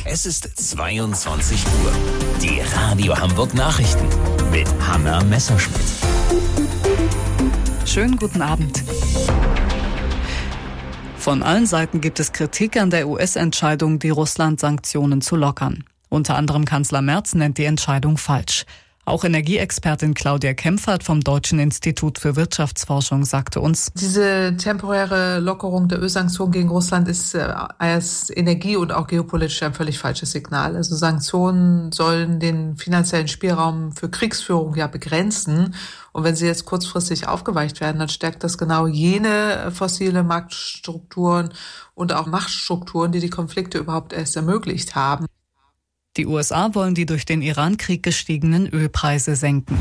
Es ist 22 Uhr. Die Radio Hamburg Nachrichten mit Hanna Messerschmidt. Schönen guten Abend. Von allen Seiten gibt es Kritik an der US-Entscheidung, die Russland-Sanktionen zu lockern. Unter anderem Kanzler Merz nennt die Entscheidung falsch. Auch Energieexpertin Claudia Kempfert vom Deutschen Institut für Wirtschaftsforschung sagte uns: Diese temporäre Lockerung der Ölsanktionen gegen Russland ist als energie- und auch geopolitisch ein völlig falsches Signal. Also Sanktionen sollen den finanziellen Spielraum für Kriegsführung ja begrenzen. Und wenn sie jetzt kurzfristig aufgeweicht werden, dann stärkt das genau jene fossile Marktstrukturen und auch Machtstrukturen, die Konflikte überhaupt erst ermöglicht haben. Die USA wollen die durch den Iran-Krieg gestiegenen Ölpreise senken.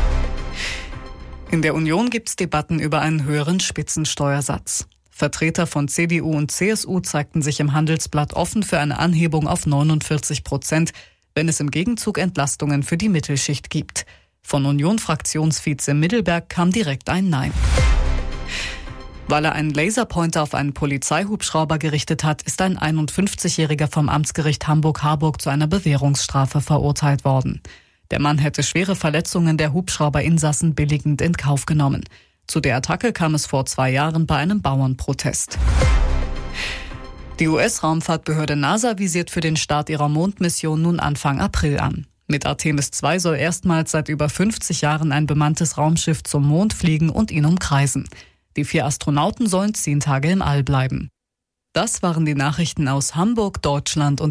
In der Union gibt es Debatten über einen höheren Spitzensteuersatz. Vertreter von CDU und CSU zeigten sich im Handelsblatt offen für eine Anhebung auf 49%, wenn es im Gegenzug Entlastungen für die Mittelschicht gibt. Von Union-Fraktionsvize Middelberg kam direkt ein Nein. Weil er einen Laserpointer auf einen Polizeihubschrauber gerichtet hat, ist ein 51-Jähriger vom Amtsgericht Hamburg-Harburg zu einer Bewährungsstrafe verurteilt worden. Der Mann hätte schwere Verletzungen der Hubschrauberinsassen billigend in Kauf genommen. Zu der Attacke kam es vor 2 Jahren bei einem Bauernprotest. Die US-Raumfahrtbehörde NASA visiert für den Start ihrer Mondmission nun Anfang April an. Mit Artemis 2 soll erstmals seit über 50 Jahren ein bemanntes Raumschiff zum Mond fliegen und ihn umkreisen. Die 4 Astronauten sollen 10 Tage im All bleiben. Das waren die Nachrichten aus Hamburg, Deutschland und